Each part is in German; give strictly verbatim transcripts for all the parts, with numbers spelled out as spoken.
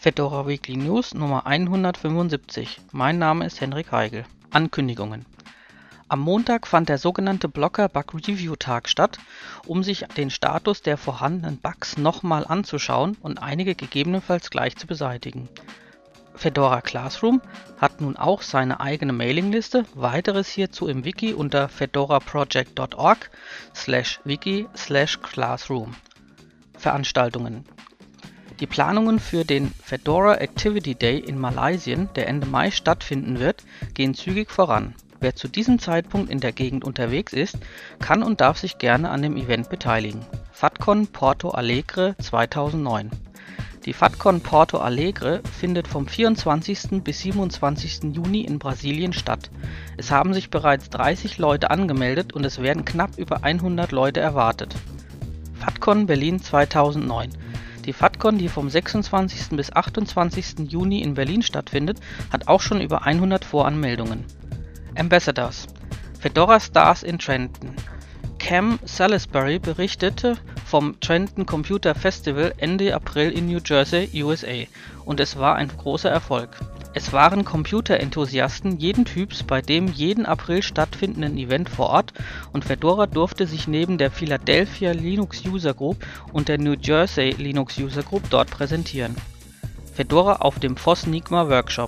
Fedora Weekly News Nummer hundertfünfundsiebzig. Mein Name ist Henrik Heigl. Ankündigungen. Am Montag fand der sogenannte Blocker Bug Review Tag statt, um sich den Status der vorhandenen Bugs nochmal anzuschauen und einige gegebenenfalls gleich zu beseitigen. Fedora Classroom hat nun auch seine eigene Mailingliste, weiteres hierzu im Wiki unter fedoraproject punkt org slash wiki slash classroom. Veranstaltungen. Die Planungen für den Fedora Activity Day in Malaysia, der Ende Mai stattfinden wird, gehen zügig voran. Wer zu diesem Zeitpunkt in der Gegend unterwegs ist, kann und darf sich gerne an dem Event beteiligen. FADCon Porto Alegre zweitausendneun. Die FADCon Porto Alegre findet vom vierundzwanzigsten bis siebenundzwanzigsten Juni in Brasilien statt. Es haben sich bereits dreißig Leute angemeldet und es werden knapp über hundert Leute erwartet. FADCon Berlin zweitausendneun. Die FADCon, die vom sechsundzwanzigsten bis achtundzwanzigsten Juni in Berlin stattfindet, hat auch schon über hundert Voranmeldungen. Ambassadors. Fedora Stars in Trenton. Cam Salisbury berichtete vom Trenton Computer Festival Ende April in New Jersey, U S A, und es war ein großer Erfolg. Es waren Computerenthusiasten jeden Typs bei dem jeden April stattfindenden Event vor Ort und Fedora durfte sich neben der Philadelphia Linux User Group und der New Jersey Linux User Group dort präsentieren. Fedora auf dem FOSS-Nigma Workshop.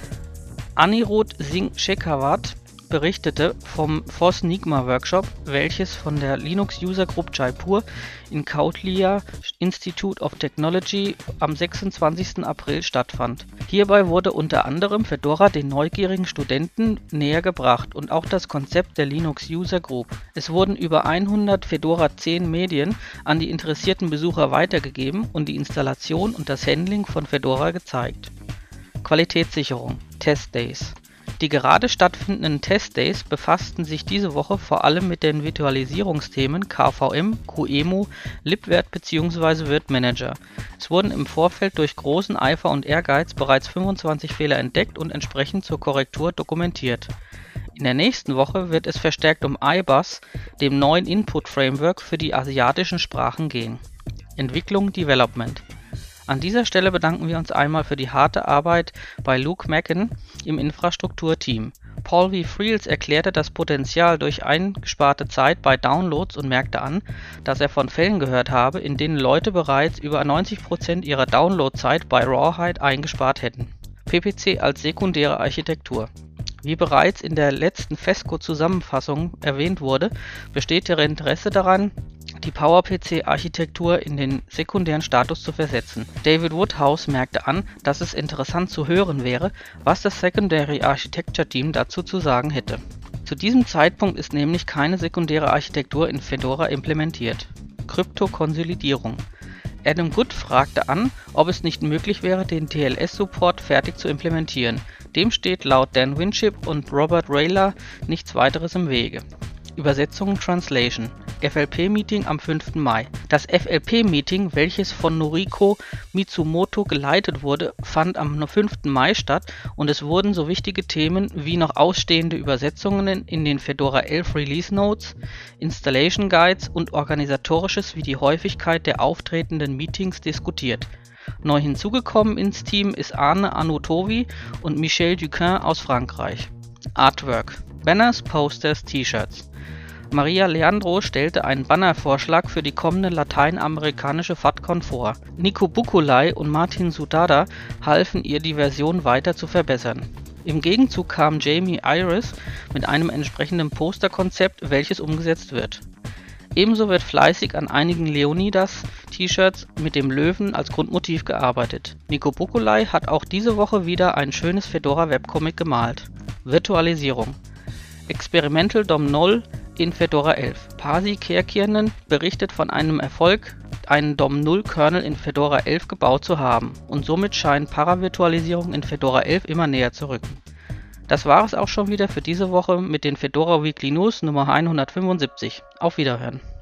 Anirudh Singh Shekhawat berichtete vom FOSS-Nigma Workshop, welches von der Linux User Group Jaipur in Kautilya Institute of Technology am sechsundzwanzigsten April stattfand. Hierbei wurde unter anderem Fedora den neugierigen Studenten näher gebracht und auch das Konzept der Linux User Group. Es wurden über hundert Fedora zehn Medien an die interessierten Besucher weitergegeben und die Installation und das Handling von Fedora gezeigt. Qualitätssicherung Test Days. Die gerade stattfindenden Testdays befassten sich diese Woche vor allem mit den Virtualisierungsthemen K V M, QEMU, Libvirt bzw. Virt Manager. Es wurden im Vorfeld durch großen Eifer und Ehrgeiz bereits fünfundzwanzig Fehler entdeckt und entsprechend zur Korrektur dokumentiert. In der nächsten Woche wird es verstärkt um I B U S, dem neuen Input-Framework für die asiatischen Sprachen, gehen. Entwicklung Development. An dieser Stelle bedanken wir uns einmal für die harte Arbeit bei Luke Macken im Infrastrukturteam. Paul V. Friels erklärte das Potenzial durch eingesparte Zeit bei Downloads und merkte an, dass er von Fällen gehört habe, in denen Leute bereits über neunzig Prozent ihrer Downloadzeit bei Rawhide eingespart hätten. P P C als sekundäre Architektur. Wie bereits in der letzten Fesco-Zusammenfassung erwähnt wurde, besteht der Interesse daran, die PowerPC-Architektur in den sekundären Status zu versetzen. David Woodhouse merkte an, dass es interessant zu hören wäre, was das Secondary Architecture Team dazu zu sagen hätte. Zu diesem Zeitpunkt ist nämlich keine sekundäre Architektur in Fedora implementiert. Kryptokonsolidierung. Adam Good fragte an, ob es nicht möglich wäre, den T L S-Support fertig zu implementieren. Dem steht laut Dan Winship und Robert Rayler nichts weiteres im Wege. Übersetzung Translation. F L P-Meeting am fünften Mai. Das F L P-Meeting, welches von Noriko Mitsumoto geleitet wurde, fand am fünften Mai statt und es wurden so wichtige Themen wie noch ausstehende Übersetzungen in den Fedora elf Release Notes, Installation Guides und organisatorisches wie die Häufigkeit der auftretenden Meetings diskutiert. Neu hinzugekommen ins Team ist Arne Anutovi und Michel Duquin aus Frankreich. Artwork. Banners, Posters, T-Shirts. Maria Leandro stellte einen Bannervorschlag für die kommende lateinamerikanische FADCon vor. Nico Bukulai und Martin Sudada halfen ihr, die Version weiter zu verbessern. Im Gegenzug kam Jamie Iris mit einem entsprechenden Posterkonzept, welches umgesetzt wird. Ebenso wird fleißig an einigen Leonidas-T-Shirts mit dem Löwen als Grundmotiv gearbeitet. Nico Bukulai hat auch diese Woche wieder ein schönes Fedora-Webcomic gemalt. Virtualisierung. Experimental D O M null in Fedora elf. Pasi Kerkiernen berichtet von einem Erfolg, einen D O M null Kernel in Fedora elf gebaut zu haben, und somit scheint Paravirtualisierung in Fedora elf immer näher zu rücken. Das war es auch schon wieder für diese Woche mit den Fedora Weekly News Nummer hundertfünfundsiebzig. Auf Wiederhören.